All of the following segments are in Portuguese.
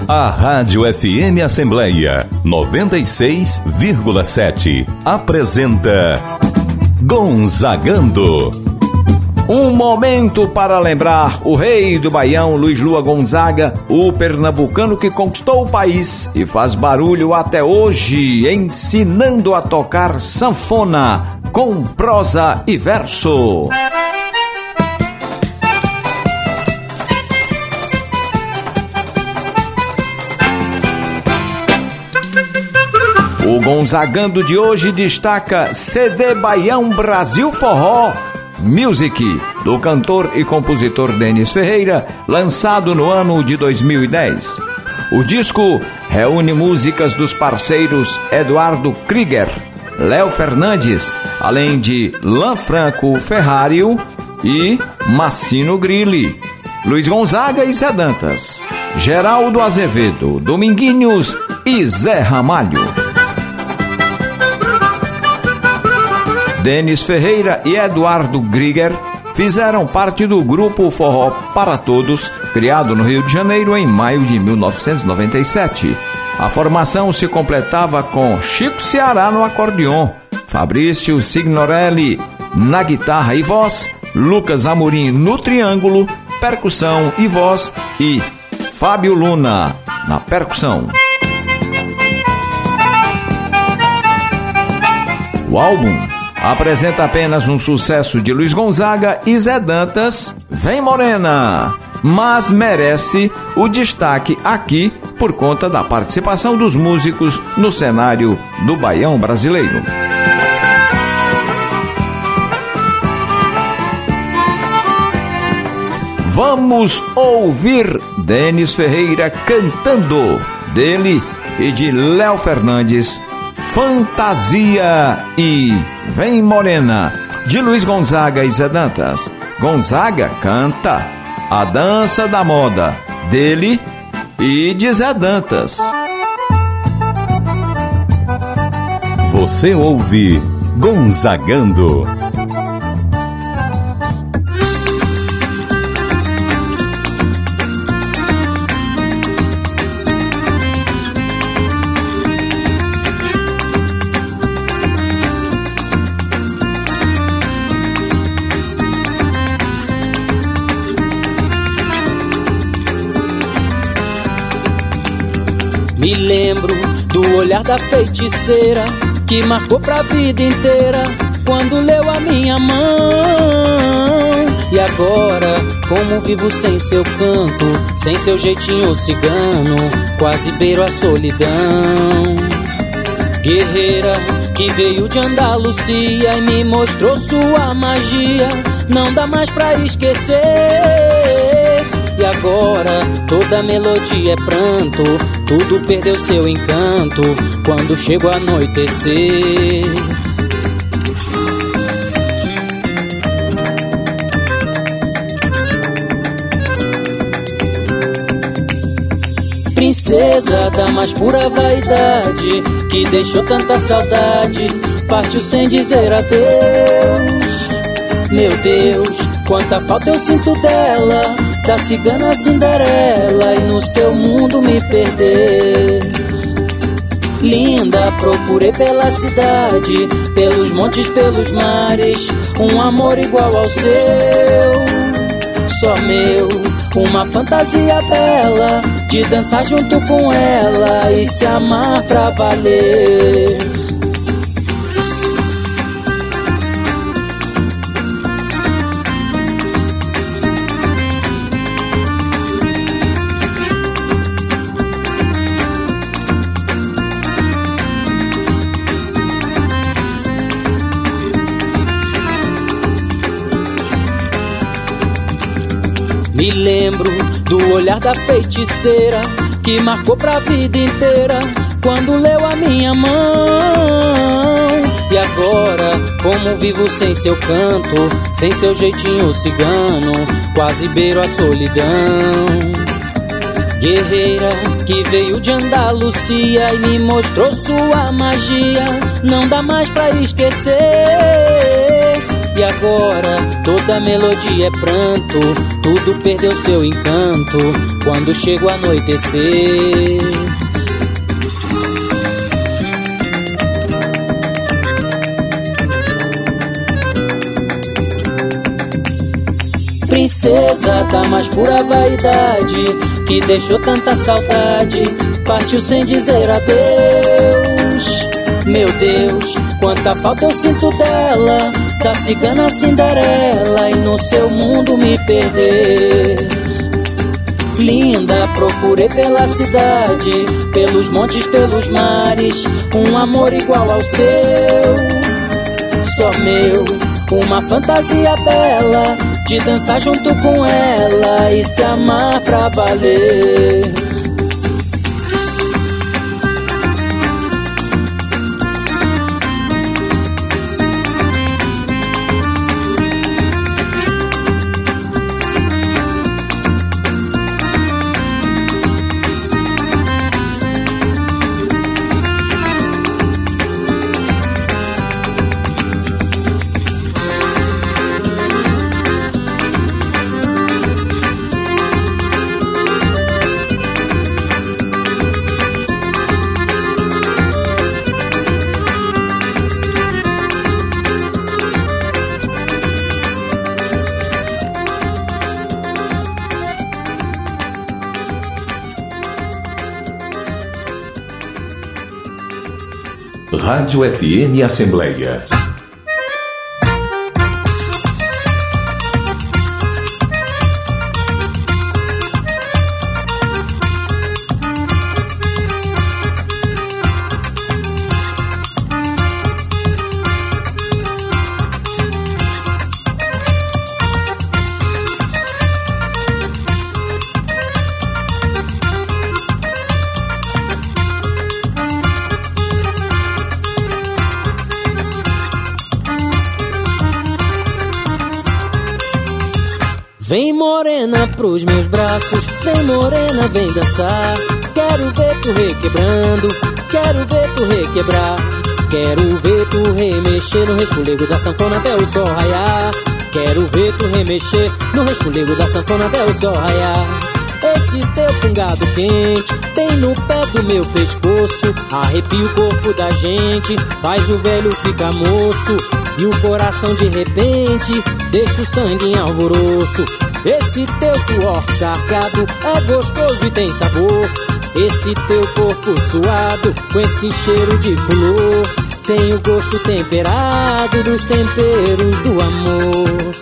A Rádio FM Assembleia 96,7 apresenta Gonzagando. Um momento para lembrar o rei do Baião, Luiz Lua Gonzaga, o pernambucano que conquistou o país e faz barulho até hoje, ensinando a tocar sanfona com prosa e verso. O Gonzagando de hoje destaca CD Baião Brasil Forró Music, do cantor e compositor Denis Ferreira, lançado no ano de 2010. O disco reúne músicas dos parceiros Eduardo Krieger, Léo Fernandes, além de Lanfranco Ferrario e Massino Grilli, Luiz Gonzaga e Zé Dantas, Geraldo Azevedo, Dominguinhos e Zé Ramalho. Denis Ferreira e Eduardo Krieger fizeram parte do grupo Forró para Todos, criado no Rio de Janeiro em maio de 1997. A formação se completava com Chico Ceará no acordeon, Fabrício Signorelli na guitarra e voz, Lucas Amorim no triângulo, percussão e voz e Fábio Luna na percussão. O álbum apresenta apenas um sucesso de Luiz Gonzaga e Zé Dantas, Vem Morena, mas merece o destaque aqui por conta da participação dos músicos no cenário do Baião brasileiro. Vamos ouvir Denis Ferreira cantando, dele e de Léo Fernandes, Fantasia e Vem Morena, de Luiz Gonzaga e Zé Dantas. Gonzaga canta A Dança da Moda, dele e de Zé Dantas. Você ouve Gonzagando. Me lembro do olhar da feiticeira que marcou pra vida inteira quando leu a minha mão. E agora, como vivo sem seu canto, sem seu jeitinho cigano, quase beiro a solidão. Guerreira que veio de Andalucia e me mostrou sua magia, não dá mais pra esquecer. E agora toda melodia é pranto, tudo perdeu seu encanto quando chega o anoitecer. Princesa da mais pura vaidade, que deixou tanta saudade, partiu sem dizer adeus. Meu Deus, quanta falta eu sinto dela, da cigana Cinderela, e no seu mundo me perder. Linda, procurei pela cidade, pelos montes, pelos mares, um amor igual ao seu, só meu, uma fantasia bela, de dançar junto com ela e se amar pra valer. Me lembro do olhar da feiticeira que marcou pra vida inteira quando leu a minha mão. E agora, como vivo sem seu canto, sem seu jeitinho cigano, quase beiro a solidão. Guerreira que veio de Andalucia e me mostrou sua magia, não dá mais pra esquecer. E agora toda melodia é pranto, tudo perdeu seu encanto quando chega o anoitecer. Princesa da mais pura vaidade, que deixou tanta saudade, partiu sem dizer adeus. Meu Deus, quanta falta eu sinto dela, da cigana Cinderela, e no seu mundo me perder. Linda, procurei pela cidade, pelos montes, pelos mares, um amor igual ao seu. Só meu, uma fantasia bela, de dançar junto com ela e se amar pra valer. Rádio FM Assembleia. Vem morena pros meus braços, vem morena, vem dançar. Quero ver tu requebrando, quero ver tu requebrar. Quero ver tu remexer no respolego da sanfona até o sol raiar. Quero ver tu remexer no respolego da sanfona até o sol raiar. Esse teu fungado quente tem no pé do meu pescoço, arrepia o corpo da gente, faz o velho ficar moço, e o coração de repente deixa o sangue em alvoroço. Esse teu suor sarcado é gostoso e tem sabor. Esse teu corpo suado com esse cheiro de flor tem o gosto temperado dos temperos do amor.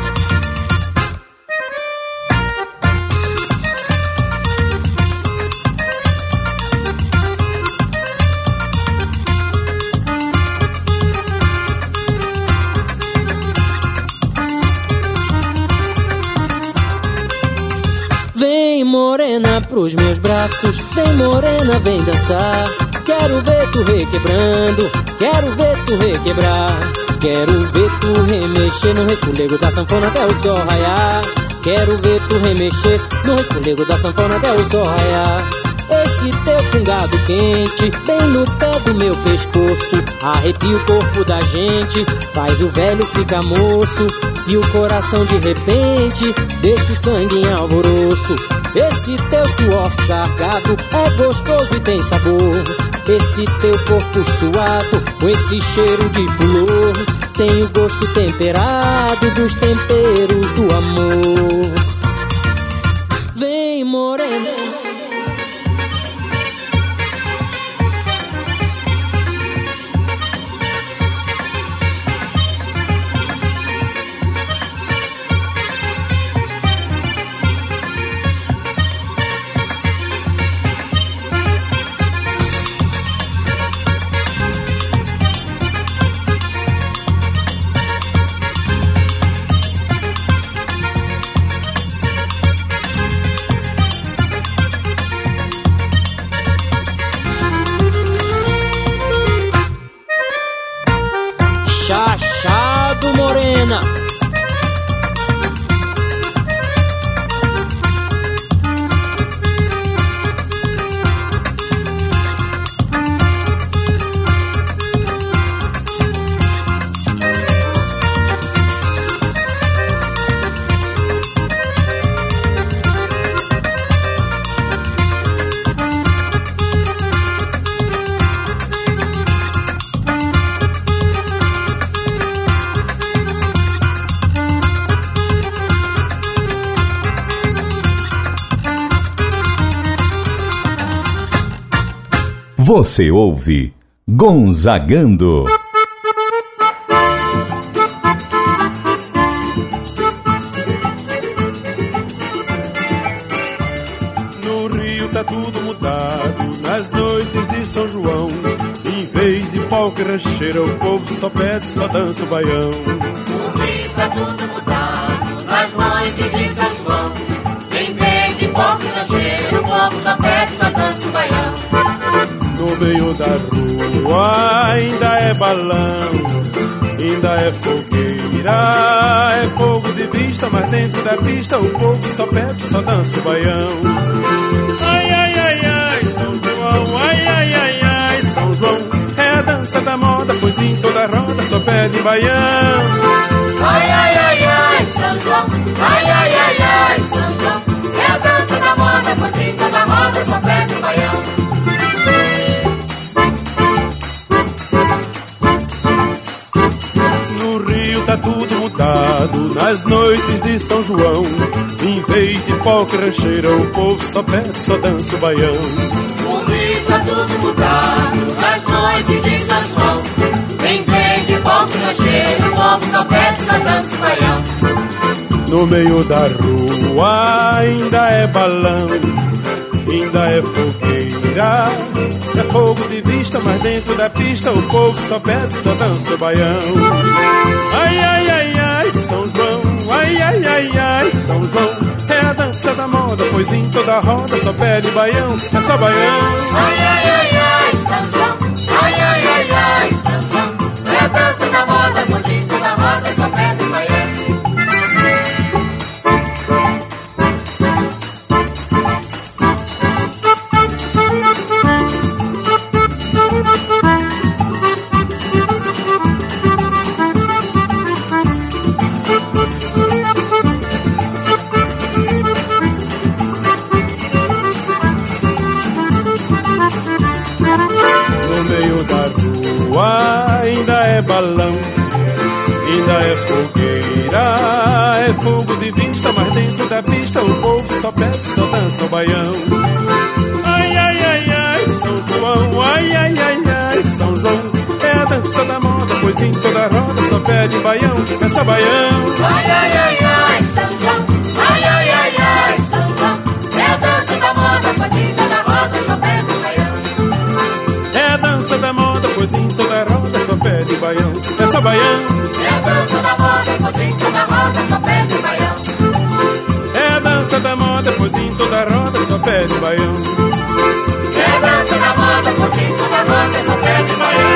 Vem morena pros meus braços, vem morena, vem dançar. Quero ver tu requebrando, quero ver tu requebrar. Quero ver tu remexer no respolego da sanfona até o sol raiar. Quero ver tu remexer no respolego da sanfona até o sol raiar. Esse teu fungado quente bem no pé do meu pescoço, arrepia o corpo da gente, faz o velho ficar moço, e o coração de repente deixa o sangue em alvoroço. Esse teu suor sarcado é gostoso e tem sabor. Esse teu corpo suado com esse cheiro de flor tem o gosto temperado dos temperos do amor. Vem morena. Você ouve Gonzagando. No Rio tá tudo mudado, nas noites de São João. Em vez de polca e rancheira, o povo só pede, só dança o baião. No Rio tá tudo mudado, nas noites de São João. Em vez de polca e rancheira, o povo só pede, só dança o baião. No meio da rua ainda é balão, ainda é fogueira, é fogo de vista, mas dentro da pista o povo só pede, só dança o baião. Ai, ai, ai, ai, São João, ai, ai, ai, ai, São João, é a dança da moda, pois em toda roda só pede baião. Ai, ai, ai, ai, São João, ai, ai, ai, ai, São João, é a dança da moda, pois em toda roda só pede baião. Tá tudo mudado nas noites de São João. Em vez de polca e rancheira, o povo só pede, só dança o baião. O Rio tá tudo mudado nas noites de São João. Em vez de polca e rancheira, o povo só pede, só dança o baião. No meio da rua ainda é balão, ainda é fogueira, é fogo de vista, mas dentro da pista o povo só pede, só dança o baião. Ai, ai, ai, ai, São João, ai, ai, ai, ai, São João, é a dança da moda, pois em toda roda só pede baião, é só baião. Ai, ai, ai, ai, São João, ai, ai, ai, ai, São João, é a dança da moda, pois em toda roda só pede baião. Ainda é balão, ainda é fogueira, é fogo de vista, mas dentro da pista o povo só pede, só dança o baião. Ai, ai, ai, ai, São João, ai, ai, ai, ai, São João, é a dança da moda, pois em toda roda só pede baião, é só baião. Ai, ai, ai, ai, São João, ai, ai, ai, ai, São João, é a dança da moda, pois em toda roda só pede baião. É a dança da moda, pois em toda roda só pede baião, é só baião. É a dança da moda, pois em toda roda só pede baião. É a dança da moda, pois em toda roda só pede baião. É a dança da moda, pois em toda roda só pede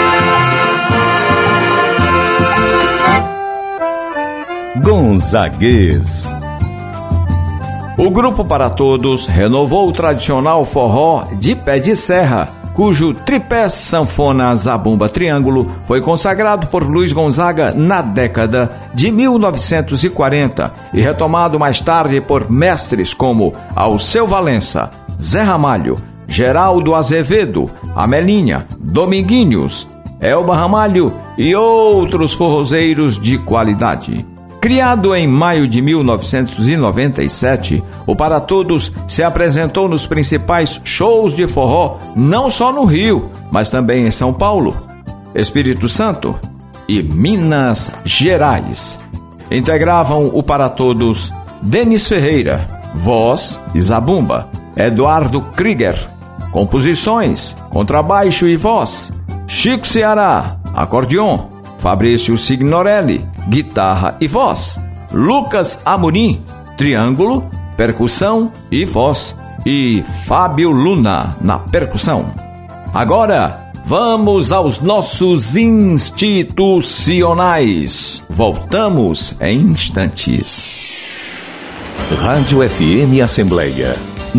baião. Gonzaguês. O Grupo Para Todos renovou o tradicional forró de pé de serra, cujo tripé sanfona zabumba triângulo foi consagrado por Luiz Gonzaga na década de 1940 e retomado mais tarde por mestres como Alceu Valença, Zé Ramalho, Geraldo Azevedo, Amelinha, Dominguinhos, Elba Ramalho e outros forrozeiros de qualidade. Criado em maio de 1997, o Para Todos se apresentou nos principais shows de forró, não só no Rio, mas também em São Paulo, Espírito Santo e Minas Gerais. Integravam o Para Todos Denis Ferreira, voz e zabumba, Eduardo Krieger, composições, contrabaixo e voz, Chico Ceará, acordeon, Fabrício Signorelli, guitarra e voz, Lucas Amorim, triângulo, percussão e voz, e Fábio Luna na percussão. Agora, vamos aos nossos institucionais. Voltamos em instantes. Rádio FM Assembleia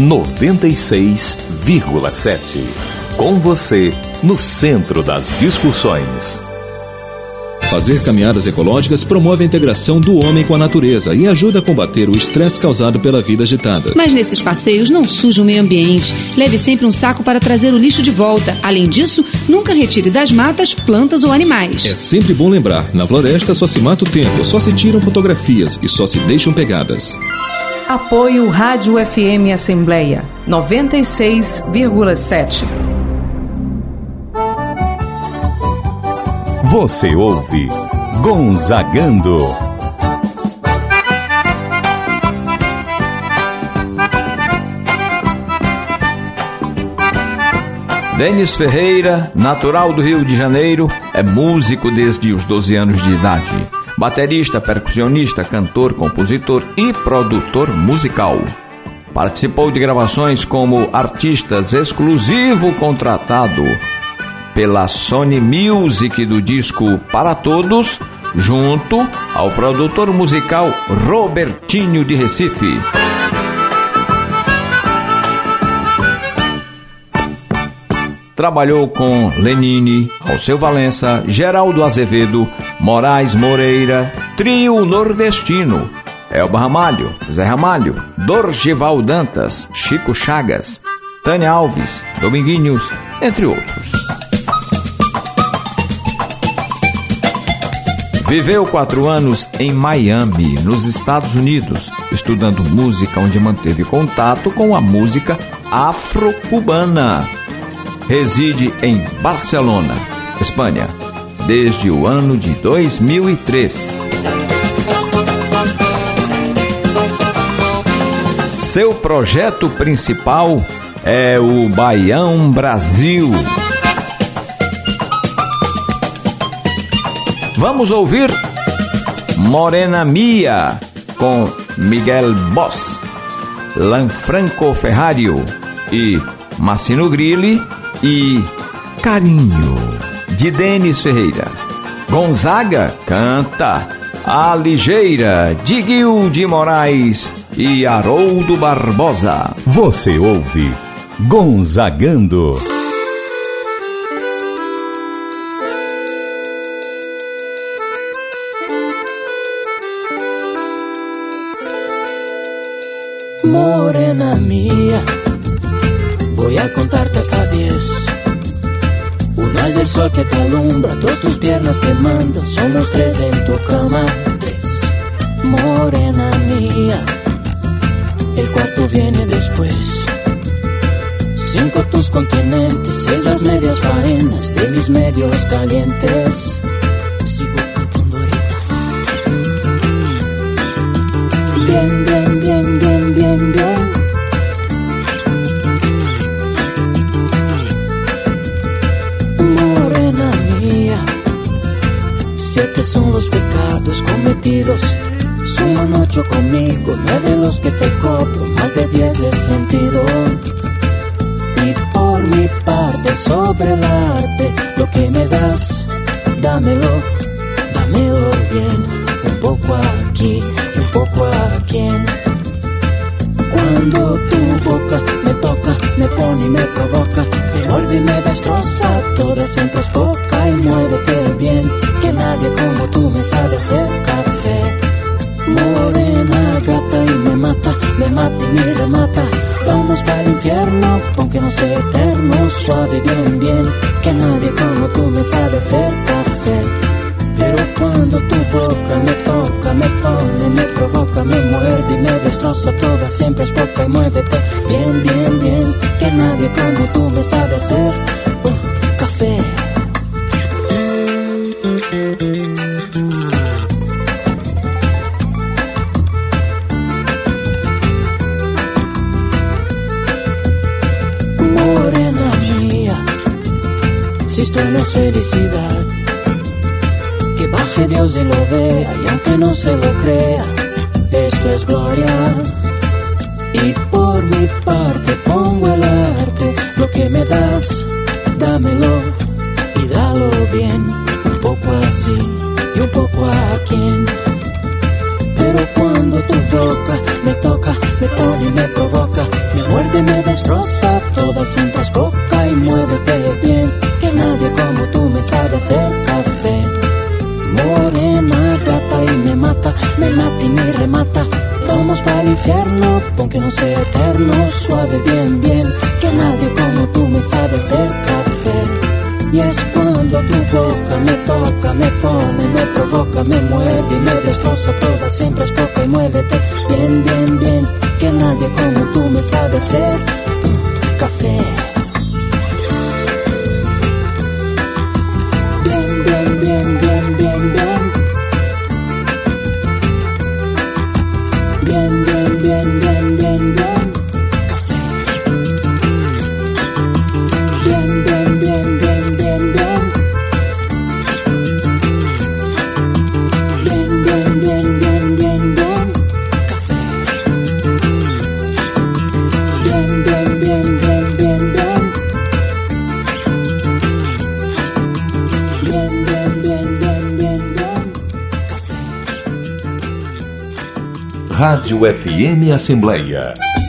96,7. Com você, no centro das discussões. Fazer caminhadas ecológicas promove a integração do homem com a natureza e ajuda a combater o estresse causado pela vida agitada. Mas nesses passeios não suje o meio ambiente. Leve sempre um saco para trazer o lixo de volta. Além disso, nunca retire das matas plantas ou animais. É sempre bom lembrar, na floresta só se mata o tempo, só se tiram fotografias e só se deixam pegadas. Apoio Rádio FM Assembleia 96,7. Você ouve Gonzagando. Denis Ferreira, natural do Rio de Janeiro, é músico desde os 12 anos de idade. Baterista, percussionista, cantor, compositor e produtor musical. Participou de gravações como artistas exclusivo contratado pela Sony Music do disco Para Todos, junto ao produtor musical Robertinho de Recife. Trabalhou com Lenine, Alceu Valença, Geraldo Azevedo, Moraes Moreira, Trio Nordestino, Elba Ramalho, Zé Ramalho, Dorgival Dantas, Chico Chagas, Tânia Alves, Dominguinhos, entre outros. Viveu 4 anos em Miami, nos Estados Unidos, estudando música, onde manteve contato com a música afro-cubana. Reside em Barcelona, Espanha, desde o ano de 2003. Seu projeto principal é o Baião Brasil. Vamos ouvir Morena Mia com Miguel Boss, Lanfranco Ferrario e Massino Grilli e Carinho, de Denis Ferreira. Gonzaga canta A Ligeira, de Gil de Moraes e Haroldo Barbosa. Você ouve Gonzagando. Morena mía, voy a contarte esta vez. Una es el sol que te alumbra, 2 tus piernas quemando, somos 3 en tu cama, 3. Morena mía, el cuarto viene después. 5 tus continentes, 6 las medias faenas de mis medios calientes. Sigo cantando ahorita. Bien, bien, bien, bien, bien, bien. Morena mía, 7 son los pecados cometidos. Suman 8 conmigo, 9 los que te cobro, más de 10 de sentido. Y por mi parte sobre el arte, lo que me das, dámelo, dámelo bien. Un poco aquí, un poco aquí. Cuando tu boca me toca, me pone y me provoca, me muerde y me destroza, toda siempre es poca. Y muévete bien, que nadie como tú me sabe hacer café. Morena gata y me mata y me remata. Vamos para el infierno, aunque no sea eterno. Suave, bien, bien, que nadie como tú me sabe hacer café. Pero cuando tu boca me toca, me pone, me provoca, me muerde y me destroza, toda siempre es poca. Y muévete bien, bien, bien, que nadie como tú me sabe hacer café. Morena mía, si esto no es felicidad, que baje Dios y lo vea, y aunque no se lo crea, esto es gloria. Y por mi parte pongo el arte, lo que me das, dámelo y dalo bien. Un poco así y un poco a quien. Pero cuando tu boca me toca, me pone y me provoca, me muerde y me destroza, toda siempre es poca. Y muévete bien, que nadie como tú me sabe hacer café. Morena gata y me mata y me remata. Vamos para el infierno, aunque no sea eterno. Suave, bien, bien, que nadie como tú me sabe hacer café. Y es cuando tu boca me toca, me pone, me provoca, me muerde y me destroza, toda siempre es poca. Y muévete bien, bien, bien, que nadie como tú me sabe hacer café. Bien, bien, bien. Rádio FM Assembleia.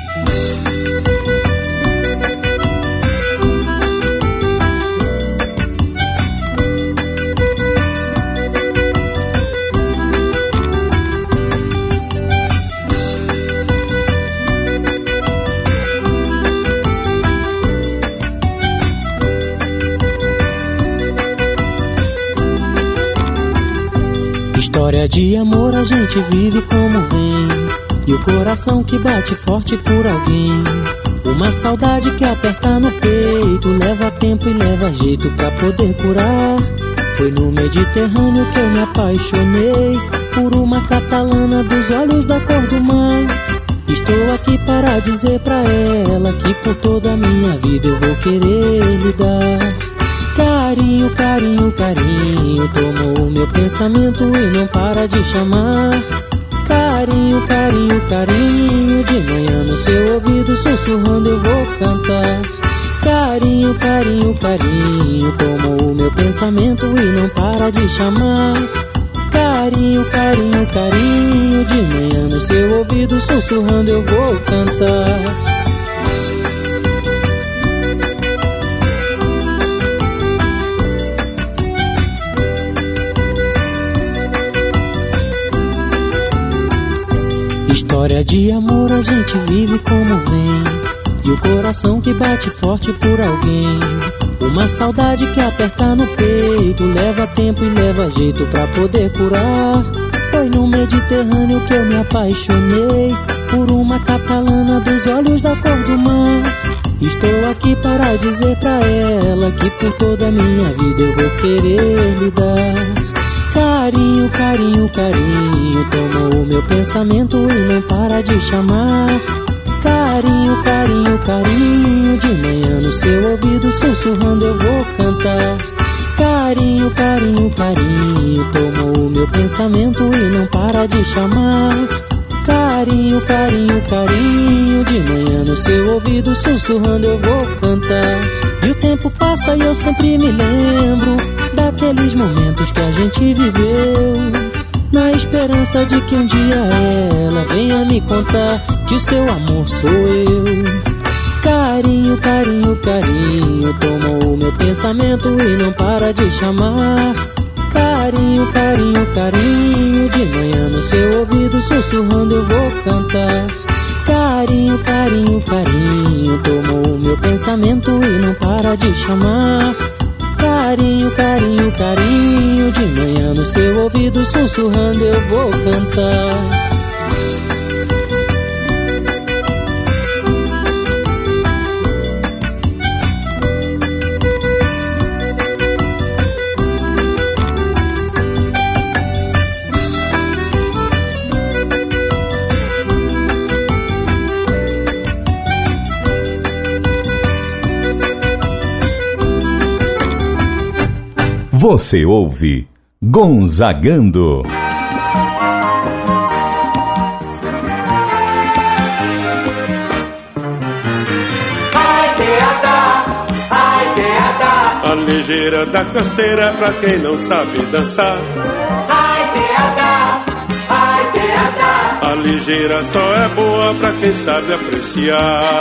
História de amor a gente vive como vem, e o coração que bate forte por alguém. Uma saudade que aperta no peito, leva tempo e leva jeito pra poder curar. Foi no Mediterrâneo que eu me apaixonei por uma catalana dos olhos da cor do mar. Estou aqui para dizer pra ela que por toda a minha vida eu vou querer lhe dar carinho, carinho, carinho. Tomou o meu pensamento e não para de chamar. Carinho, carinho, carinho. De manhã no seu ouvido sussurrando eu vou cantar. Carinho, carinho, carinho. Tomou o meu pensamento e não para de chamar. Carinho, carinho, carinho. De manhã no seu ouvido sussurrando eu vou cantar. História de amor a gente vive como vem, e o coração que bate forte por alguém. Uma saudade que aperta no peito, leva tempo e leva jeito pra poder curar. Foi no Mediterrâneo que eu me apaixonei por uma catalana dos olhos da cor do mar. Estou aqui para dizer pra ela que por toda a minha vida eu vou querer lhe dar carinho, carinho, carinho. Tomou o meu pensamento e não para de chamar. Carinho, carinho, carinho. De manhã no seu ouvido sussurrando eu vou cantar. Carinho, carinho, carinho. Tomou o meu pensamento e não para de chamar. Carinho, carinho, carinho. De manhã no seu ouvido sussurrando eu vou cantar. E o tempo passa e eu sempre me lembro daqueles momentos que a gente viveu, na esperança de que um dia ela venha me contar que o seu amor sou eu. Carinho, carinho, carinho. Tomou o meu pensamento e não para de chamar. Carinho, carinho, carinho. De manhã no seu ouvido sussurrando eu vou cantar. Carinho, carinho, carinho. Tomou o meu pensamento e não para de chamar. Carinho, carinho, carinho. De manhã no seu ouvido sussurrando eu vou cantar. Você ouve Gonzagando. A ligeira da canseira pra quem não sabe dançar. A ligeira só é boa pra quem sabe apreciar.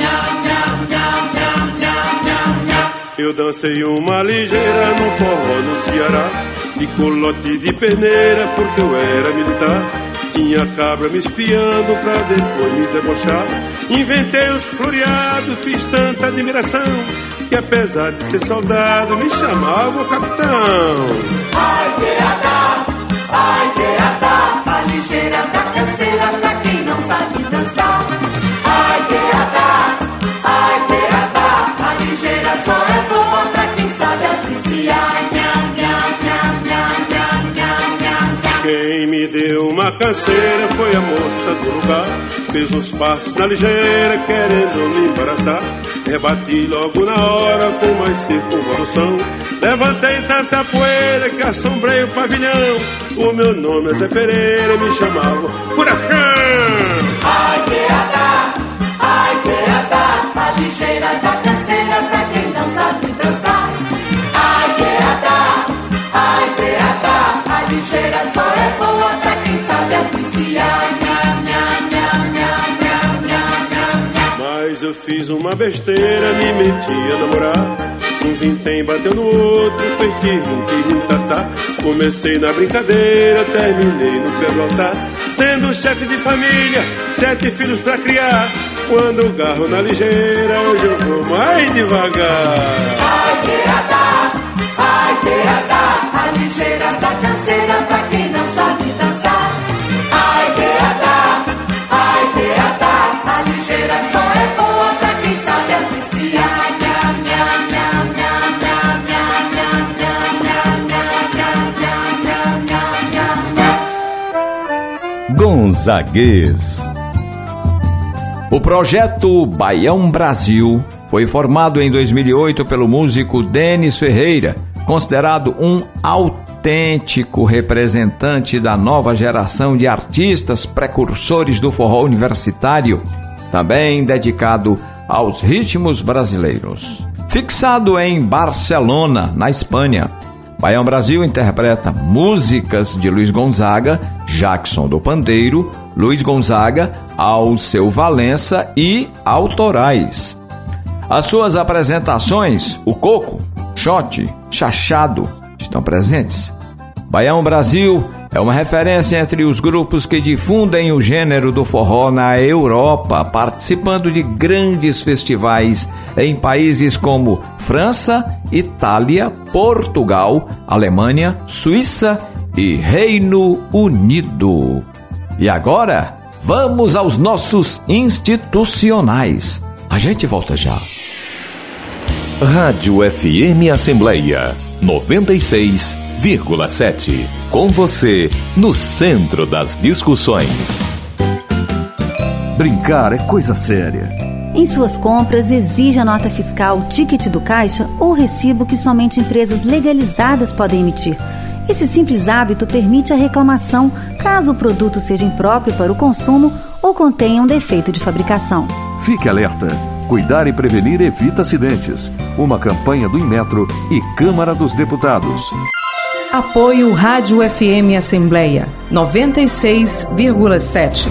Eu dancei uma ligeira no forró no Ceará, de colote de peneira porque eu era militar. Tinha cabra me espiando pra depois me debochar. Inventei os floreados, fiz tanta admiração que apesar de ser soldado me chamavam capitão. Ai, teatá, a ligeira da canseira pra quem não sabe dançar. Ai, teatá, a ligeira só é boa pra quem sabe apreciar. Quem me deu uma canseira foi a moça do lugar. Fez uns passos na ligeira querendo me embaraçar. Rebati logo na hora com mais circunvolução. Levantei tanta poeira que assombrei o pavilhão. O meu nome é Zé Pereira, me chamavam Furacão. Ai, teatá, a ligeira da canseira pra quem não sabe dançar. Ai, teatá, a ligeira só é boa pra quem sabe apreciar. fiz uma besteira, me meti a namorar. Um vintém bateu no outro, fez tirim, tatá. Comecei na brincadeira, terminei no pé do altar. Sendo chefe de família, 7 filhos pra criar. Quando eu garro na ligeira, hoje eu vou mais devagar. Ai, teada, a ligeira da canseira pra quem não sabe dançar. Ai, teada, a ligeira só é boa pra quem sabe apreciar. Gonzaguês. O projeto Baião Brasil foi formado em 2008 pelo músico Denis Ferreira, considerado um autêntico representante da nova geração de artistas precursores do forró universitário, também dedicado aos ritmos brasileiros. Fixado em Barcelona, na Espanha, Baião Brasil interpreta músicas de Luiz Gonzaga, Jackson do Pandeiro, Luiz Gonzaga, Alceu Valença e autorais. As suas apresentações, o Coco, Xote, Chachado, estão presentes. Baião Brasil é uma referência entre os grupos que difundem o gênero do forró na Europa, participando de grandes festivais em países como França, Itália, Portugal, Alemanha, Suíça e Reino Unido. E agora, vamos aos nossos institucionais. A gente volta já. Rádio FM Assembleia 96,7. Com você, no centro das discussões. Brincar é coisa séria. Em suas compras, exija a nota fiscal, ticket do caixa ou recibo que somente empresas legalizadas podem emitir. Esse simples hábito permite a reclamação caso o produto seja impróprio para o consumo ou contenha um defeito de fabricação. Fique alerta. Cuidar e prevenir evita acidentes. Uma campanha do Inmetro e Câmara dos Deputados. Apoio Rádio FM Assembleia 96,7.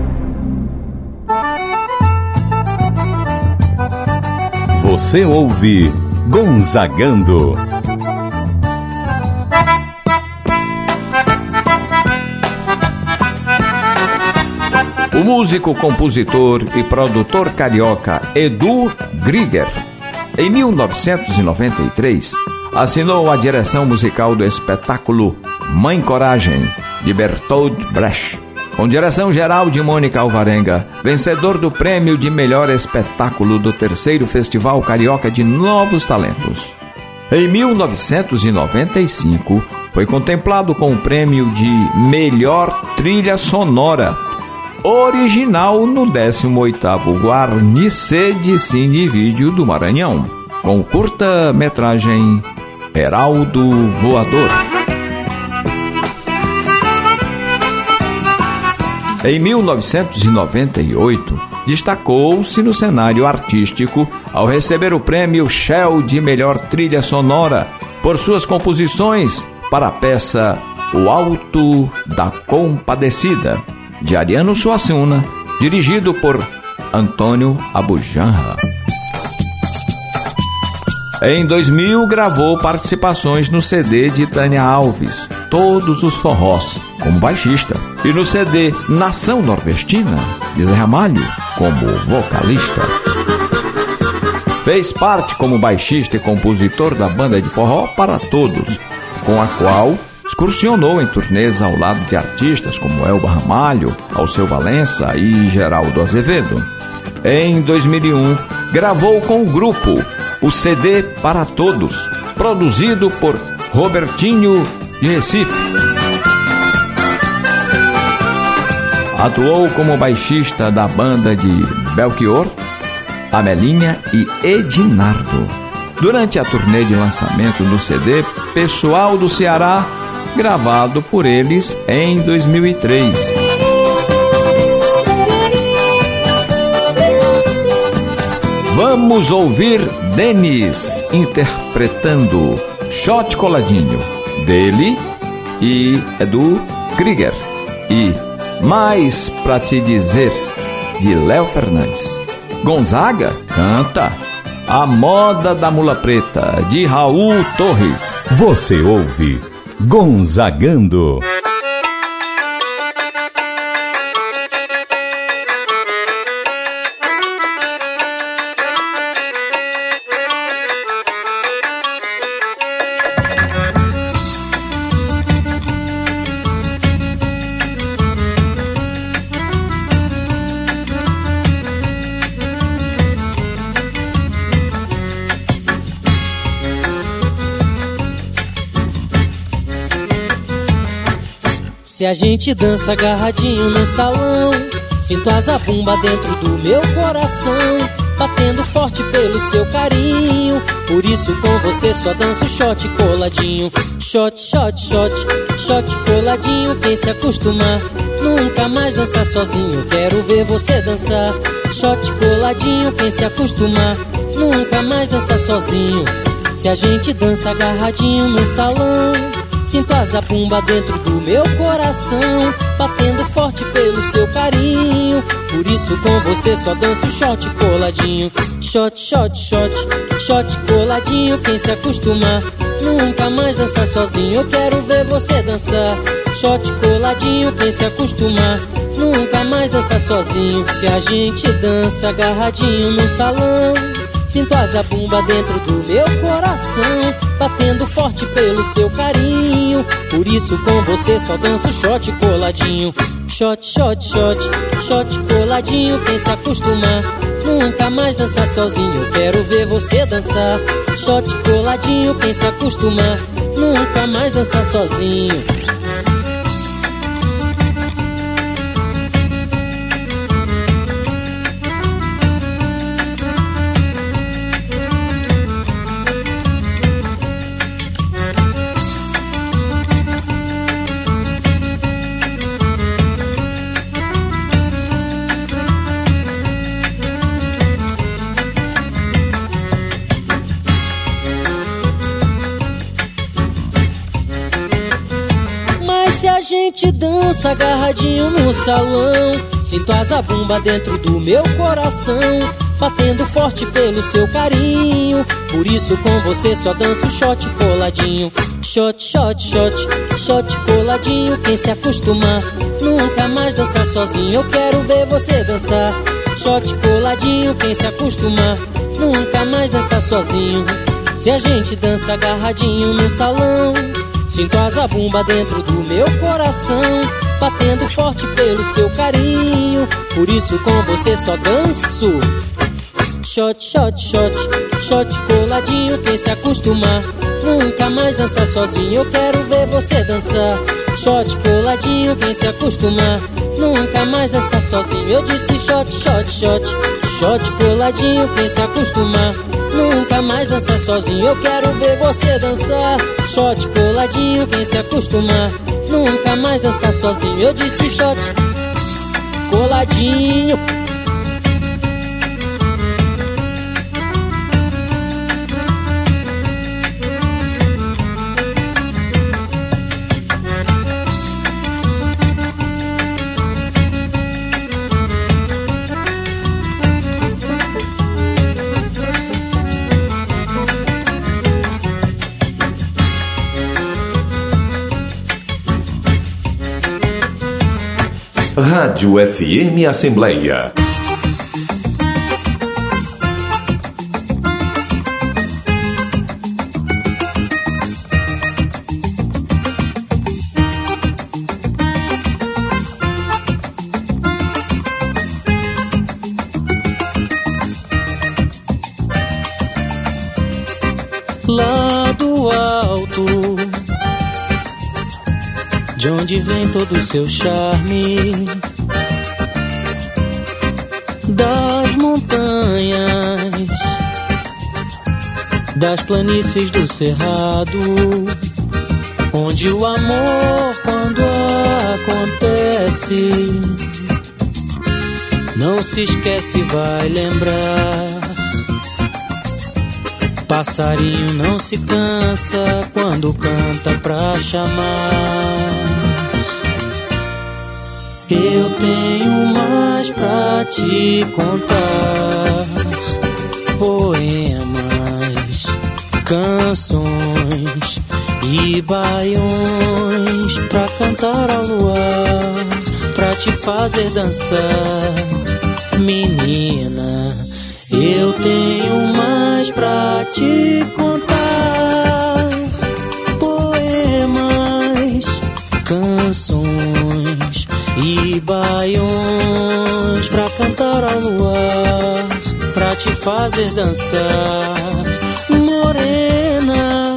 Você ouve Gonzagando. O músico, compositor e produtor carioca Edu Grieger, em 1993, assinou a direção musical do espetáculo Mãe Coragem, de Bertold Brecht, com direção geral de Mônica Alvarenga, vencedor do prêmio de melhor espetáculo do 3º Festival Carioca de Novos Talentos. Em 1995, foi contemplado com o prêmio de melhor trilha sonora original no 18º Guarnicê de Cine e Vídeo do Maranhão, com curta-metragem Heraldo Voador. Em 1998, destacou-se no cenário artístico ao receber o prêmio Shell de melhor trilha sonora por suas composições para a peça O Alto da Compadecida, de Ariano Suassuna, dirigido por Antônio Abujanra. Em 2000, gravou participações no CD de Tânia Alves, Todos os Forrós, como baixista, e no CD Nação Nordestina, de Zé Ramalho, como vocalista. Fez parte como baixista e compositor da banda de forró Para Todos, com a qual excursionou em turnês ao lado de artistas como Elba Ramalho, Alceu Valença e Geraldo Azevedo. Em 2001, gravou com o grupo o CD Para Todos, produzido por Robertinho de Recife. Atuou como baixista da banda de Belchior, Amelinha e Edinardo. Durante a turnê de lançamento do CD Pessoal do Ceará, gravado por eles em 2003. Vamos ouvir Denis interpretando Shot Coladinho, dele e Edu Krieger, e Mais Pra Te Dizer, de Léo Fernandes. Gonzaga canta A Moda da Mula Preta, de Raul Torres. Você ouve Gonzagando. Se a gente dança agarradinho no salão, sinto a zabumba dentro do meu coração, batendo forte pelo seu carinho. Por isso com você só danço shot coladinho. Shot, shot, shot, shot coladinho. Quem se acostumar nunca mais dança sozinho. Quero ver você dançar. Shot coladinho. Quem se acostumar nunca mais dança sozinho. Se a gente dança agarradinho no salão, sinto a zabumba dentro do meu coração, batendo forte pelo seu carinho. Por isso com você só danço shot coladinho. Shot, shot, shot, shot coladinho. Quem se acostumar nunca mais dança sozinho. Eu quero ver você dançar. Shot coladinho. Quem se acostumar nunca mais dança sozinho. Se a gente dança agarradinho no salão, sinto a zabumba dentro do meu coração, batendo forte pelo seu carinho. Por isso com você só danço shot coladinho. Shot, shot, shot, shot coladinho. Quem se acostumar nunca mais dança sozinho. Eu quero ver você dançar. Shot coladinho. Quem se acostumar nunca mais dança sozinho. A gente dança agarradinho no salão, sinto a zabumba dentro do meu coração, batendo forte pelo seu carinho. Por isso com você só danço shot coladinho. Shot, shot, shot, shot coladinho. Quem se acostumar nunca mais dança sozinho. Eu quero ver você dançar. Shot coladinho. Quem se acostumar nunca mais dança sozinho. Se a gente dança agarradinho no salão, sinto a zabumba dentro do meu coração, batendo forte pelo seu carinho. Por isso com você só danço shot, shot, shot, shot coladinho. Quem se acostumar nunca mais dança sozinho. Eu quero ver você dançar. Shot coladinho. Quem se acostumar nunca mais dança sozinho. Eu disse shot, shot, shot, shot coladinho. Quem se acostumar nunca mais dança sozinho. Eu quero ver você dançar. Shot coladinho. Quem se acostumar nunca mais dança sozinho. Eu disse shot coladinho. Rádio FM Assembleia. Lá do alto, de onde vem todo o seu charme, das montanhas, das planícies do cerrado, onde o amor quando acontece não se esquece, vai lembrar. Passarinho não se cansa quando canta pra chamar. Eu tenho mais pra te contar. poemas, canções e baiões pra cantar ao luar, pra te fazer dançar. Menina, eu tenho mais pra te contar. Poemas, canções e baiões pra cantar ao luar, pra te fazer dançar. Morena,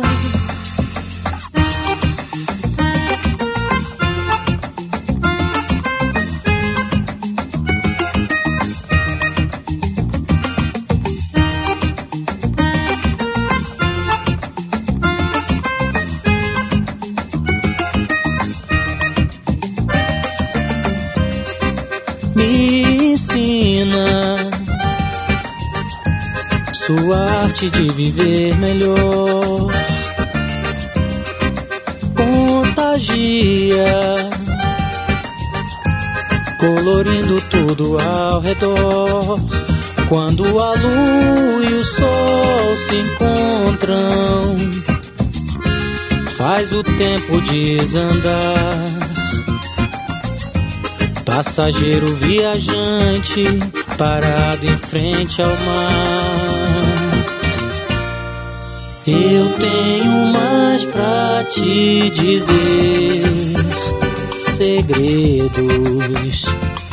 me ensina sua arte de viver melhor. Contagia, colorindo tudo ao redor. Quando a lua e o sol se encontram, faz o tempo desandar. Passageiro viajante, parado em frente ao mar. Eu tenho mais pra te dizer. Segredos,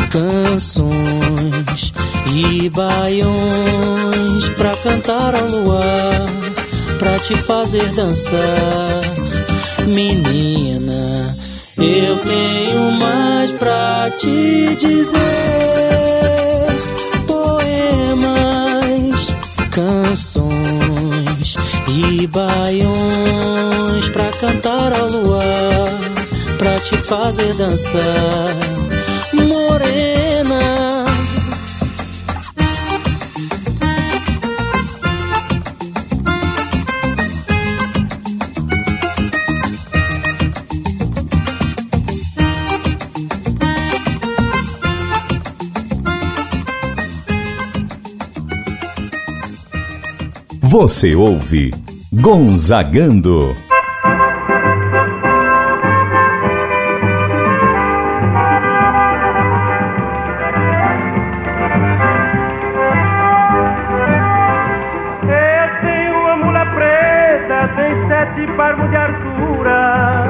canções e baiões pra cantar ao luar, pra te fazer dançar. Menina, eu tenho mais pra te dizer. Poemas, canções e baiões pra cantar ao luar, pra te fazer dançar. Morena, Você ouve Gonzagando. Eu tenho uma mula preta, tem 7 palmos de altura.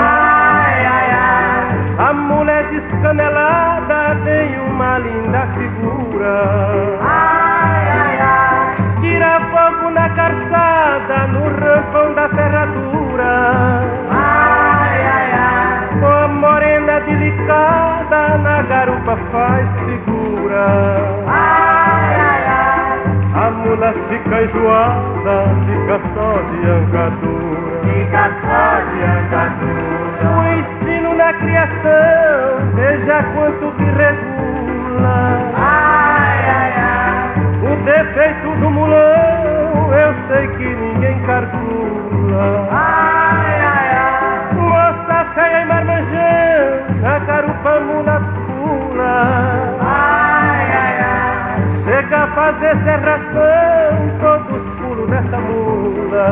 Ai, ai, ai. A mula é descanelada, tem uma linda figura. Ai, ai, ai. Tira fogo na calçada, no rampão da ferradura. Ai, ai, ai. Oh, morena delicada, na garupa faz figura. Ai, ai, ai. A mula fica enjoada, fica só de angadura. Fica só de angadura. O ensino na criação, veja quanto que regula. Ai, ai, ai. O defeito do mulão, eu sei que ninguém calcula. Ai, ai, ai. Moça feia e marmanjão, a garupa mula pula. Ai, ai, ai. Chega a fazer serração, todos pulos nessa mula.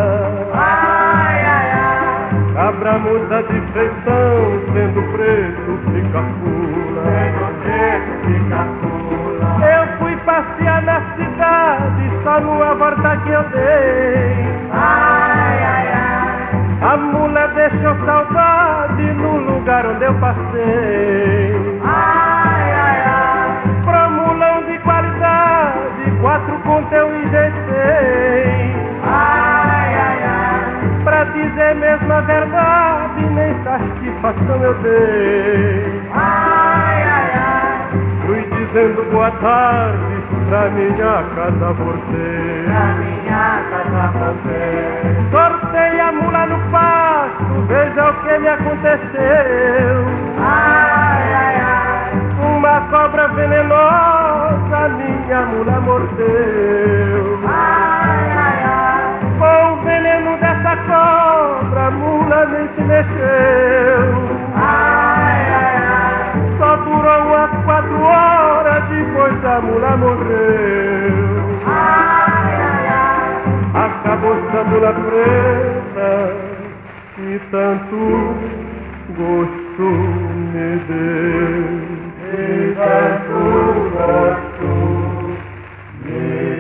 Ai, ai, ai. Cabra muda de feição, sendo preto fica pula. Sendo preto fica pula. Eu fui passear na cidade, só numa volta que eu dei. Ai, ai, ai. A mula deixou saudade no lugar onde eu passei. Ai, ai, ai. Pro mulão de qualidade, 4 contos eu enjeitei. Ai, ai, ai. Pra dizer mesmo a verdade, nem satisfação eu dei. Ai, ai, ai. Fui dizendo boa tarde, pra minha casa voltei. Pra minha casa voltei. Sortei a mula no pasto, veja o que me aconteceu. Ai, ai, ai. Uma cobra venenosa, minha mula mordeu. Ai, ai, ai. Com o veneno dessa cobra, a mula nem se mexeu. Ai, ai, ai. Só durou umas 4 horas, depois a mula morreu. Ai, ai, ai. estrela preta que tanto gosto me deu, e tanto gosto me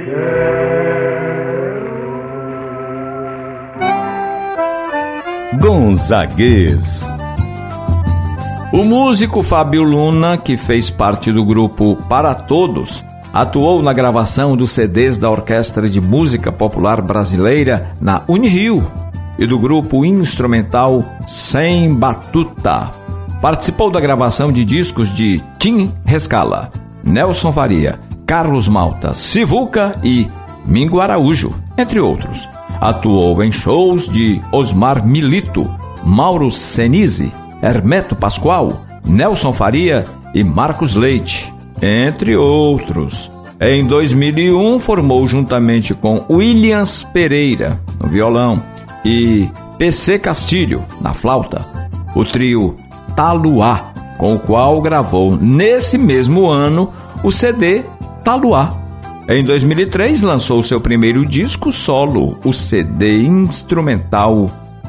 deu. Gonzaguês. O músico Fábio Luna, que fez parte do grupo Para Todos, atuou na gravação dos CDs da Orquestra de Música Popular Brasileira na Unirio e do grupo instrumental Sem Batuta. Participou da gravação de discos de Tim Rescala, Nelson Faria, Carlos Malta, Sivuca e Mingo Araújo, entre outros. Atuou em shows de Osmar Milito, Mauro Senise, Hermeto Pascoal, Nelson Faria e Marcos Leite, entre outros. Em 2001, formou juntamente com Williams Pereira, no violão, e PC Castilho, na flauta, o trio Taluá, com o qual gravou, nesse mesmo ano, o CD Taluá. Em 2003, lançou seu primeiro disco solo, o CD instrumental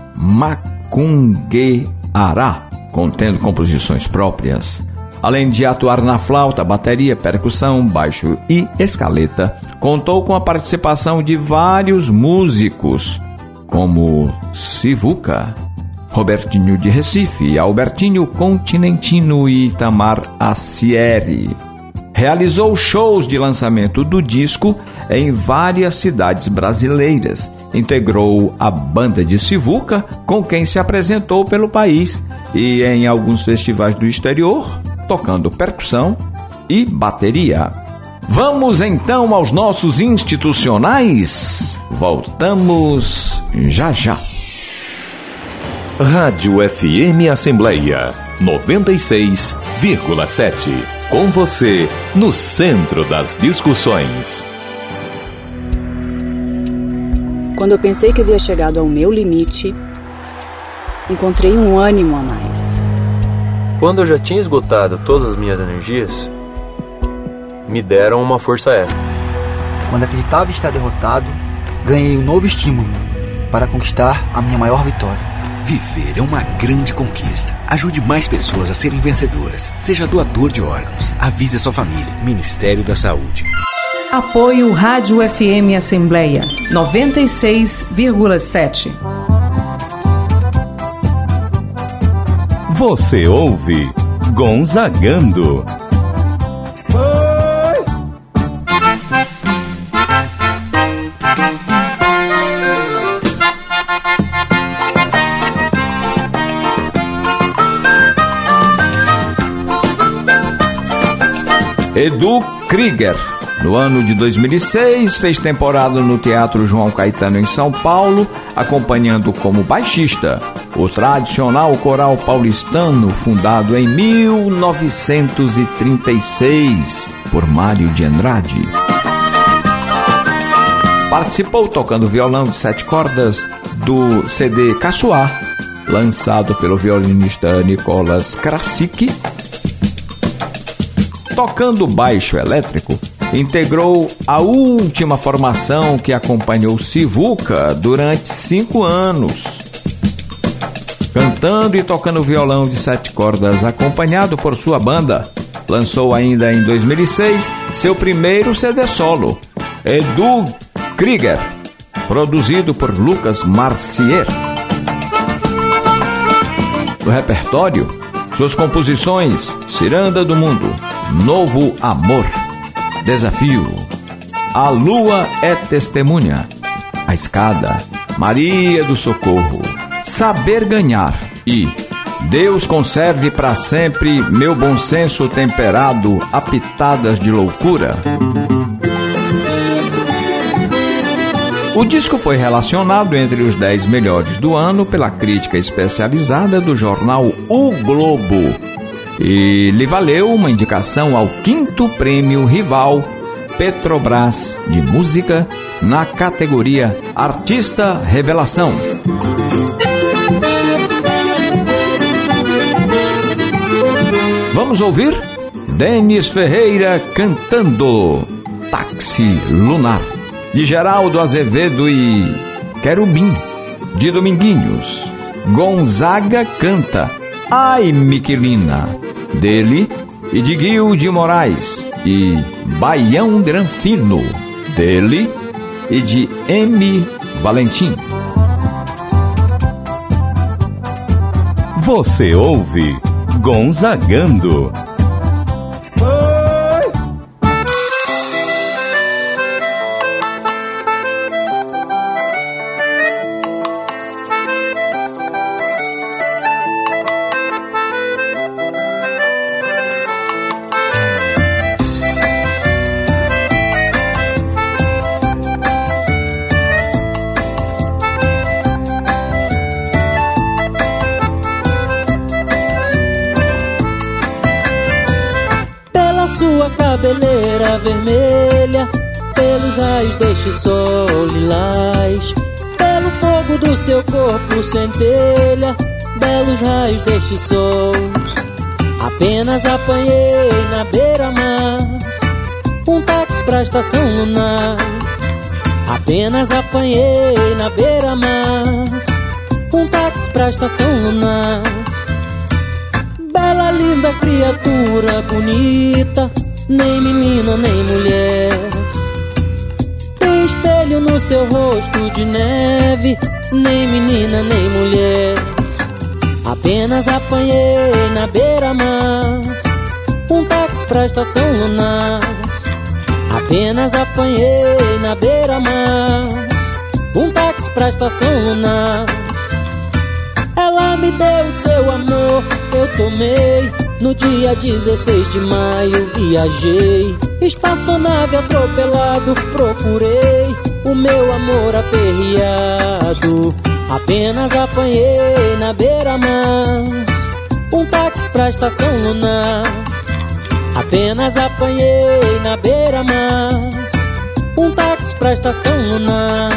Macungueará, contendo composições próprias. Além de atuar na flauta, bateria, percussão, baixo e escaleta, contou com a participação de vários músicos, como Sivuca, Robertinho de Recife, Albertinho Continentino e Itamar Acieri. Realizou shows de lançamento do disco em várias cidades brasileiras. Integrou a banda de Sivuca, com quem se apresentou pelo país e em alguns festivais do exterior, tocando percussão e bateria. Vamos então aos nossos institucionais? Voltamos já já. Rádio FM Assembleia 96,7. Com você, no centro das discussões. Quando eu pensei que havia chegado ao meu limite, encontrei um ânimo a mais. Quando eu já tinha esgotado todas as minhas energias, me deram uma força extra. Quando acreditava estar derrotado, ganhei um novo estímulo para conquistar a minha maior vitória. Viver é uma grande conquista. Ajude mais pessoas a serem vencedoras. Seja doador de órgãos. Avise a sua família. Ministério da Saúde. Apoio Rádio FM Assembleia 96,7. Você ouve Gonzagando. Edu Krieger, no ano de 2006, fez temporada no Teatro João Caetano em São Paulo, acompanhando como baixista o tradicional coral paulistano fundado em 1936 por Mário de Andrade. Participou tocando violão de 7 cordas do CD Caçoar, lançado pelo violinista Nicolas Krasicki. Tocando baixo elétrico, integrou a última formação que acompanhou Sivuca durante 5 anos. Cantando e tocando violão de 7 cordas, acompanhado por sua banda, lançou ainda em 2006 seu primeiro CD solo, Edu Krieger, produzido por Lucas Marcier. No repertório, suas composições: Ciranda do Mundo, Novo Amor, Desafio, A Lua é Testemunha, A Escada, Maria do Socorro, Saber Ganhar e Deus conserve para sempre meu bom senso temperado a pitadas de loucura. O disco foi relacionado entre os 10 melhores do ano pela crítica especializada do jornal O Globo e lhe valeu uma indicação ao 5º Prêmio Rival Petrobras de Música na categoria Artista Revelação. Vamos ouvir Denis Ferreira cantando Táxi Lunar, de Geraldo Azevedo e Querubim, de Dominguinhos. Gonzaga canta Ai Miquelina, dele e de Guil de Moraes. E Baião Granfino, dele e de M. Valentim. Você ouve Gonzagando. Cabeleira vermelha, pelos raios deste sol lilás, pelo fogo do seu corpo centelha, belos raios deste sol. Apenas apanhei na beira-mar um táxi pra estação lunar. Apenas apanhei na beira-mar um táxi pra estação lunar. Bela, linda criatura bonita, nem menina nem mulher. Tem espelho no seu rosto de neve, nem menina nem mulher. Apenas apanhei na beira-mar um táxi pra estação lunar. Apenas apanhei na beira-mar um táxi pra estação lunar. Ela me deu seu amor, eu tomei. No dia 16 de maio viajei, espaçonave atropelado, procurei o meu amor aperreado. Apenas apanhei na beira-mar um táxi pra estação lunar. Apenas apanhei na beira-mar um táxi pra estação lunar.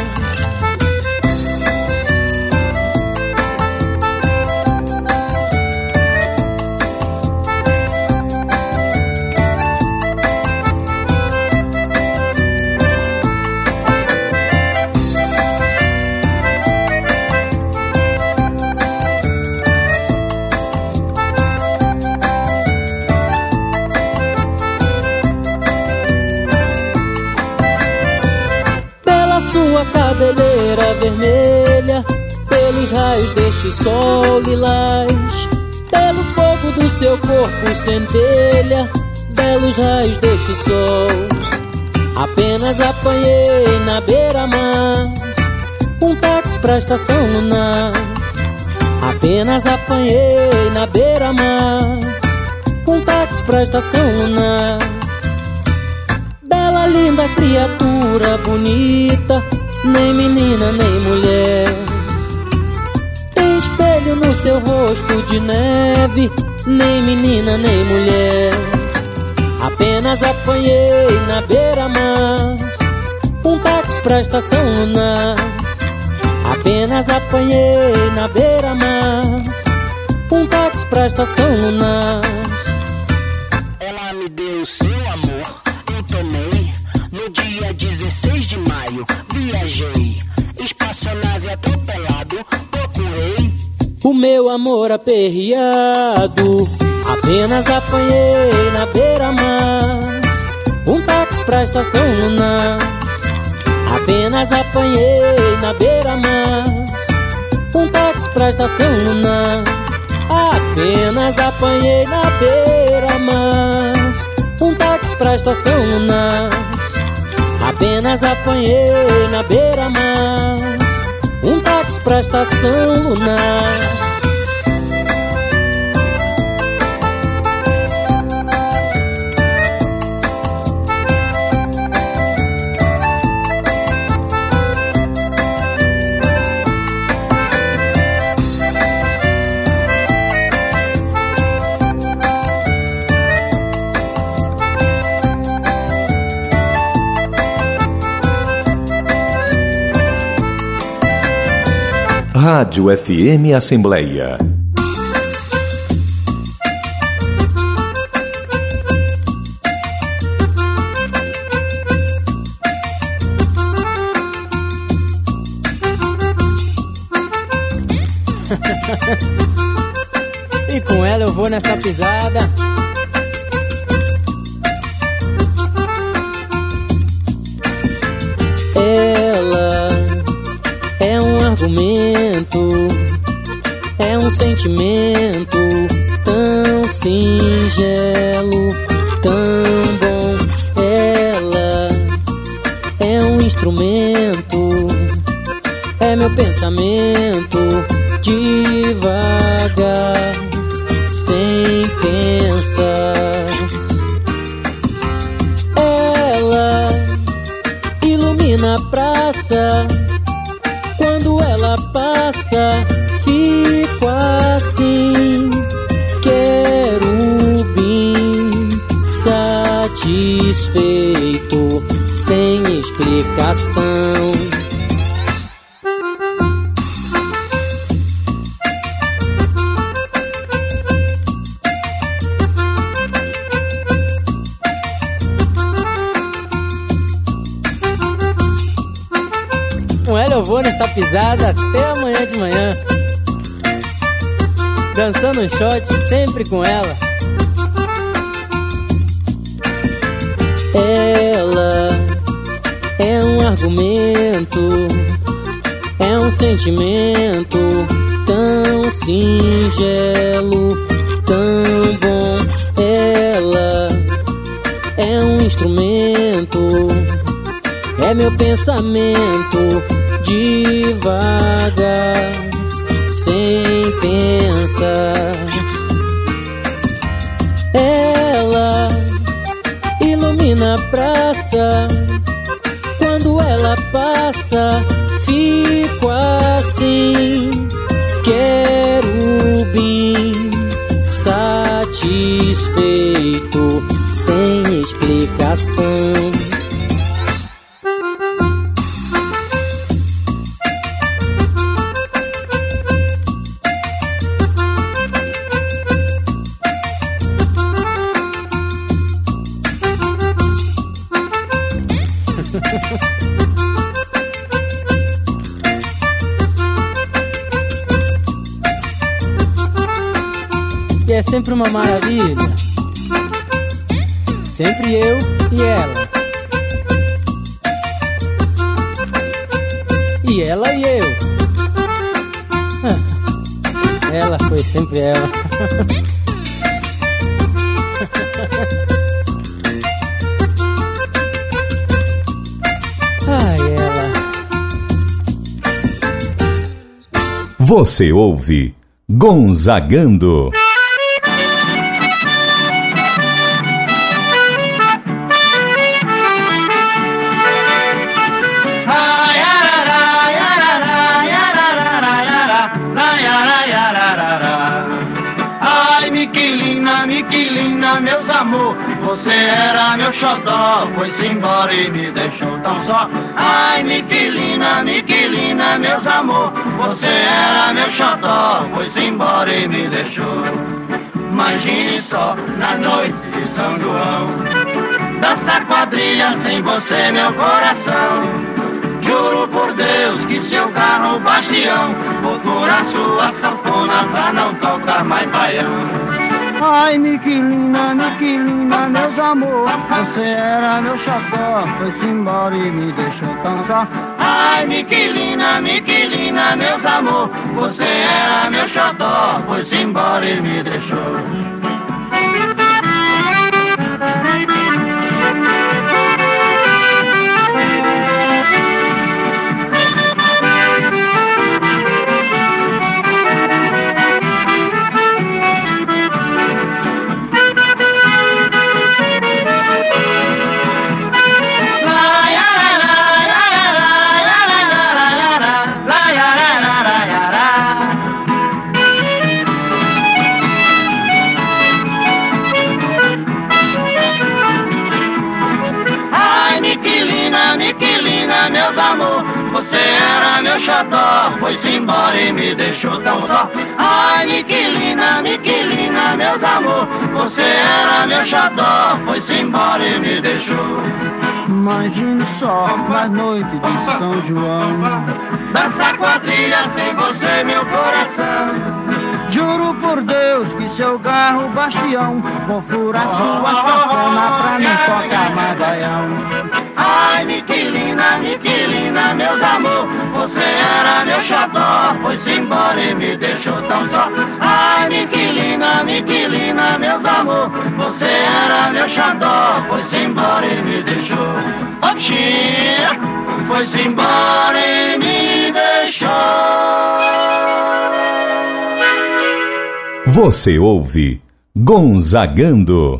Cabeleira vermelha, pelos raios deste sol lilás, pelo fogo do seu corpo centelha, belos raios deste sol. Apenas apanhei na beira-mar um táxi pra estação lunar. Apenas apanhei na beira-mar um táxi pra estação lunar. Bela, linda criatura bonita, nem menina nem mulher. Tem espelho no seu rosto de neve, nem menina nem mulher. Apenas apanhei na beira-mar um táxi pra estação lunar. Apenas apanhei na beira-mar um táxi pra estação lunar. Ela me deu seu amor, eu tomei. No dia 16 de maio viajei, espaçonave atropelado, procurei o meu amor aperreado. Apenas apanhei na beira-mar um táxi pra estação lunar. Apenas apanhei na beira-mar um táxi pra estação lunar. Apenas apanhei na beira-mar um táxi pra estação lunar. Apenas apanhei na beira-mar um táxi pra estação lunar. Rádio FM Assembleia. E com ela eu vou nessa pisada. Ela é um argumento, é um sentimento tão singelo, tão bom. Ela é um instrumento, é meu pensamento devagar, sem pensar. Ela ilumina a praça, quando ela passa, fico assim, querubim, satisfeito, sem explicação. Com ela eu vou nessa pisada até amanhã de manhã, dançando um shot sempre com ela. Ela é um argumento, é um sentimento tão singelo, tão bom. Ela é um instrumento, é meu pensamento devagar, sem pensar. Ela ilumina a praça, quando ela passa, fico assim, querubim, satisfeito, sem explicação. E é sempre uma maravilha, sempre eu e ela, e ela e eu. Ela foi sempre ela. Ai, ela. Você ouve Gonzagando. Meus amor, você era meu xodó, foi-se embora e me deixou tão só. Ai, Miquelina, Miquelina, meus amor, você era meu xodó, foi-se embora e me deixou. Imagine só, na noite de São João, dançar quadrilha sem você, meu coração. Juro por Deus que se eu ganho o bastião, vou curar sua sanfona pra não tocar mais baião. Ai, Miquelina, Miquelina, meus amor, você era meu xodó, foi-se embora e me deixou tão só. Ai, Miquelina, Miquelina, meus amor, você era meu xodó, foi-se embora e me deixou. Você era meu xodó, foi-se embora e me deixou tão só. Ai, Miquelina, Miquelina, meus amor, você era meu xodó, foi-se embora e me deixou. Imagine só, na noite de São João, dançar quadrilha sem você, meu coração. por Deus que seu garro bastião, vou furar suas campanas pra não tocar mais baião. Ai, Miquelina, Miquelina, meus amor, você era meu xodó, foi-se embora e me deixou tão só. Ai, Miquelina, Miquelina, meus amor, você era meu xodó, foi-se embora e me deixou. Ô, bichinha, foi-se embora e me deixou. Você ouve Gonzagando.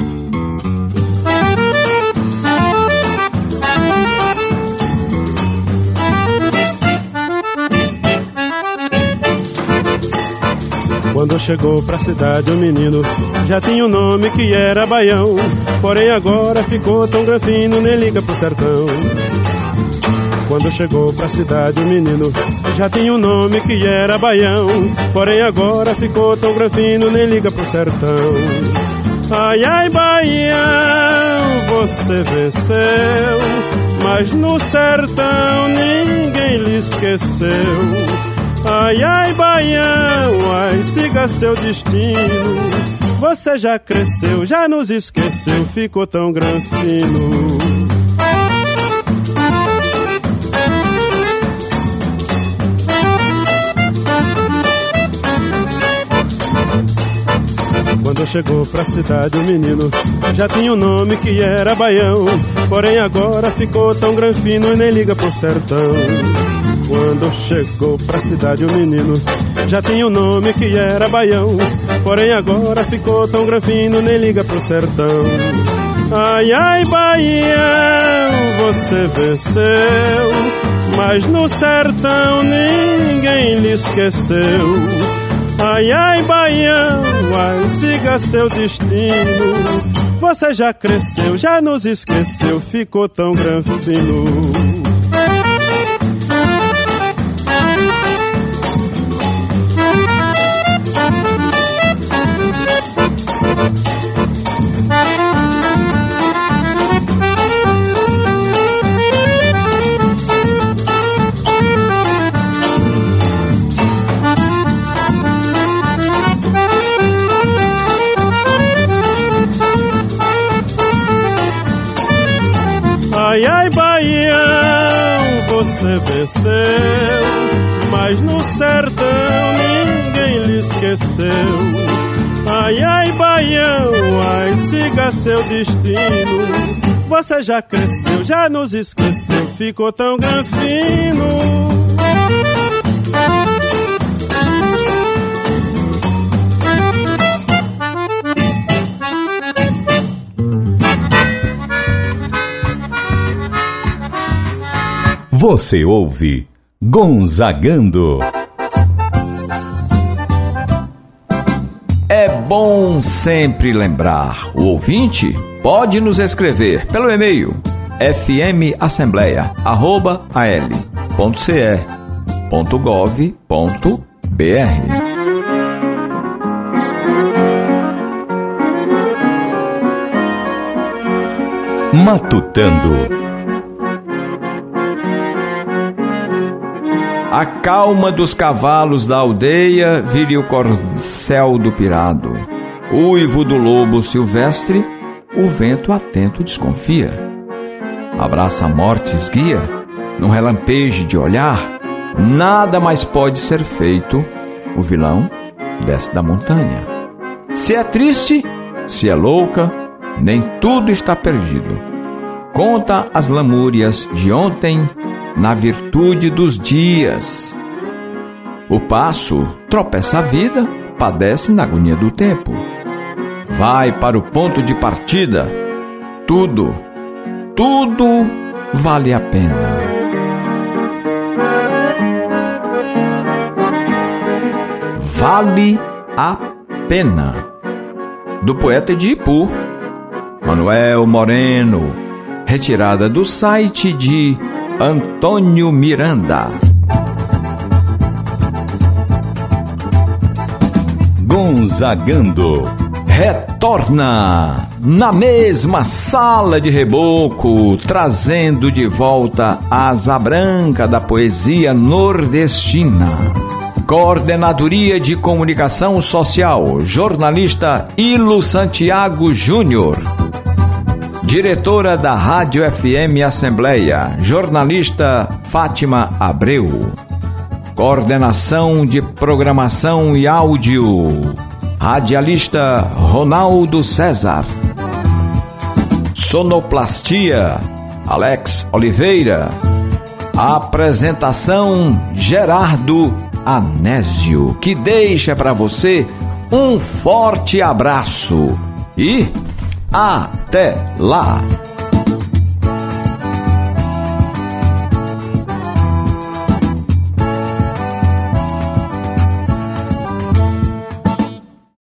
Quando chegou pra cidade o menino já tinha um nome que era Baião, porém agora ficou tão granfino, nem liga pro sertão. Quando chegou pra cidade o menino já tinha um nome que era Baião, porém agora ficou tão granfino, nem liga pro sertão. Ai, ai, Baião, você venceu, mas no sertão ninguém lhe esqueceu. Ai, ai, Baião, ai, siga seu destino. Você já cresceu, já nos esqueceu, ficou tão granfino. Quando chegou pra cidade o menino já tinha um nome que era Baião, porém agora ficou tão granfino e nem liga pro sertão. Quando chegou pra cidade o menino já tinha um nome que era Baião, porém agora ficou tão granfino, nem liga pro sertão. Ai, ai, Baião, você venceu, mas no sertão ninguém lhe esqueceu. Ai, ai, Baião, ai, siga seu destino. Você já cresceu, já nos esqueceu, ficou tão granfino. Ai, ai, Baião, você venceu, mas no sertão ninguém lhe esqueceu. Ai, ai, Baião, ai, siga seu destino. Você já cresceu, já nos esqueceu, ficou tão granfino. Você ouve Gonzagando. É bom sempre lembrar, o ouvinte pode nos escrever pelo e-mail fmassembleia@al.ce.gov.br. Matutando. A calma dos cavalos da aldeia vire o corcel do pirado. Uivo do lobo silvestre, o vento atento desconfia. Abraça a morte esguia, num relampejo de olhar, nada mais pode ser feito, o vilão desce da montanha. Se é triste, se é louca, nem tudo está perdido. Conta as lamúrias de ontem, na virtude dos dias. O passo tropeça a vida, padece na agonia do tempo. Vai para o ponto de partida, tudo vale a pena. Vale a pena. Do poeta de Ipu, Manuel Moreno, retirada do site de Antônio Miranda. Gonzagando retorna na mesma sala de reboco, trazendo de volta a asa branca da poesia nordestina. Coordenadoria de Comunicação Social, jornalista Ilo Santiago Júnior. Diretora da Rádio FM Assembleia, jornalista Fátima Abreu. Coordenação de Programação e Áudio, radialista Ronaldo César. Sonoplastia, Alex Oliveira. Apresentação, Gerardo Anésio, que deixa para você um forte abraço e até lá!